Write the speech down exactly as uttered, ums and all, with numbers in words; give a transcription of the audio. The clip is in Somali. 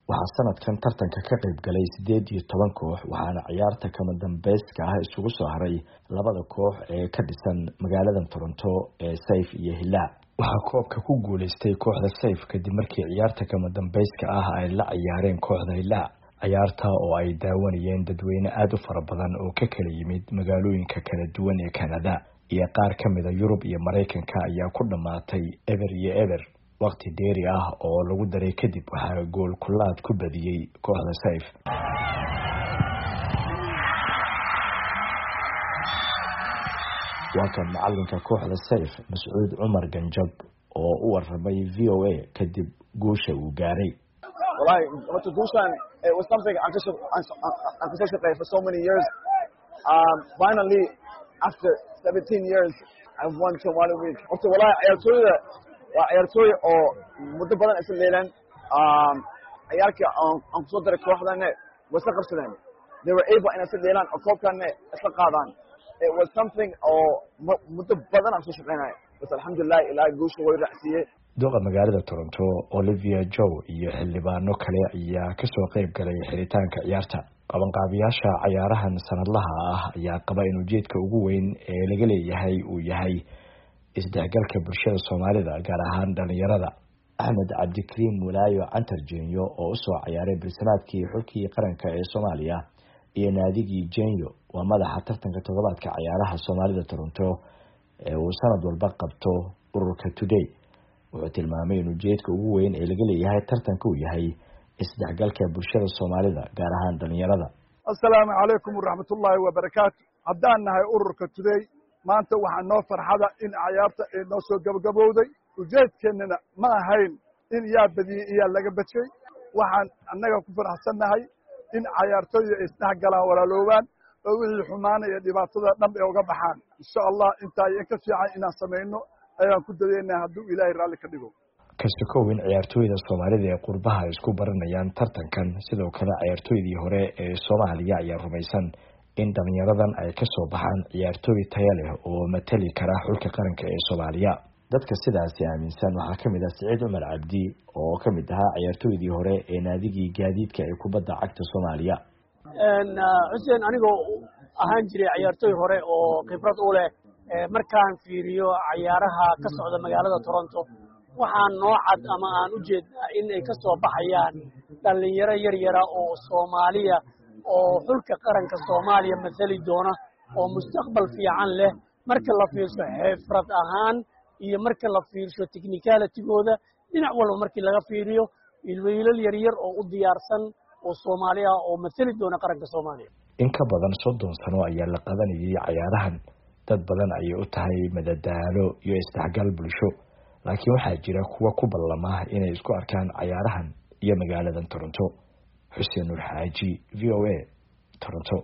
waxaa sanadkan tartanka ka qayb galay sideed iyo toban koox waxaana ciyaarta kama dambayska ah isugu soo haray labada koox ee ka dhisan magaalada Toronto ee Saif iyo Hilaac. waxaa koobka ku guuleystay kooxda Saif kadib markii ciyaarta kama dambayska ah ay la ciyaareen kooxda Hilaac. ciyaarta oo ay daawanayeen dadweyne aad u fara badan oo ka kala yimid magaalooyinka kala duwan ee Canada iyo qaar ka mid ah Yurub iyo Mareykanka ayaa ku dhamaatay eber iyo eber. waqti dheeri ah oo lagu daray kadib waxaa gool kulaad ku badiyay kooxda Saif. waa kan macalinka kooxda Saif Mas'uud Cumar Ganjab oo u warramay V O A kadib guusha uu gaaray. Wallahi what guushan it was something I'm just I'm just for so many years. Um finally after seventeen years I've won Somali week. After wallahi ciyaartooyda waa ciyaartooy oo muddo badan isla leelan um ciyaarka aan ku soo daray kooxdana wasa qabsadeen. They were able in isla leelan oo koobkan isla qaadaan. It was something oo muddo badan aan soo shaqeynay. Bas alxamdulillah ilaa guusha way raacsiiyay. Doqa magaalada Toronto Olivia Joe iyo xildhibaano kale ayaa ka soo qayb galay xiritaanka ciyaarta. qabanqaabiyaasha ciyaarahan sanadlaha ah ayaa qaba in ujeedka ugu weyn ee laga leeyahay uu yahay isdhexgalka bulshada Soomaalida gaar ahaan dhalinyarada. Axmed Cabdikariim Mulaayo Cantar Jenyo oo u soo ciyaaray bilsanaadkii xulkii qaranka ee Soomaaliya iyo naadigii Jenyo waa madaxa tartanka toddobaadka ciyaaraha Soomaalida Toronto ee uu sanad walba qabto ururka Today. wuxuu tilmaamay in ujeedka ugu weyn ee laga leeyahay tartanka uu yahay isdhexgalka bulshada Soomaalida gaar ahaan dhalinyarada. Assalaamu calaykum waraxmatullaahi wabarakaatu. haddaan nahay ururka Today maanta waxaa noo farxada in ciyaarta ay noo soo gabagabowday. ujeedkeennana ma ahayn in yaa badiyay iyo laga bajay. waxaan annaga ku faraxsannahay in ciyaartooyda ay isdhexgalaan walaaloobaan oo wixii xumaanaya dhibaatada dhan ay uga baxaan. insha Allah intaa ay ka fiican inaan sameeyno ayaan ku dadeynaa hadduu Ilaahay raalli ka dhigo. kasakowin ciyaartooyda Soomaalida ee qurbaha isku baranayaan tartankan sidoo kale ciyaartooydii hore ee Soomaaliya ayaa rumaysan in dhalinyaradan ay ka soo baxaan ciyaartooy tayo leh oo matali kara xulka qaranka ee Soomaaliya. dadka sidaas aaminsan waxaa kamid ah Saciid Cumar Cabdi oo kamid ahaa ciyaartooydii hore ee naadigii gaadiidka ee kubadda cagta Soomaaliya. een Xuseen anigoo ahaan jiray ciyaartooy hore oo khibrad u leh markaan fiiriyo ciyaaraha ka socda magaalada Toronto waxaan noocad ama aan u jeedaa in ay ka soo baxayaan dhalinyaro yar yar oo Soomaaliya oo xulka qaranka Soomaaliya matali doona oo mustaqbal fiican leh marka la fiirsho xirfad ahaan iyo marka la fiirsho technicality-gooda dhinac walba markii laga fiiriyo wiilal yar yar oo u diyaarsan oo Soomaaliya oo matali doona qaranka Soomaaliya. in ka badan soddon sano ayaa la qabanayay ciyaarahan. dad badan ayay u tahay madadaalo iyo isdhexgal bulsho laakiin waxaa jira kuwa ku ballama inay isku arkaan ciyaarahan iyo magaalada Toronto. Xuseen Nur Xaaji V O A Toronto.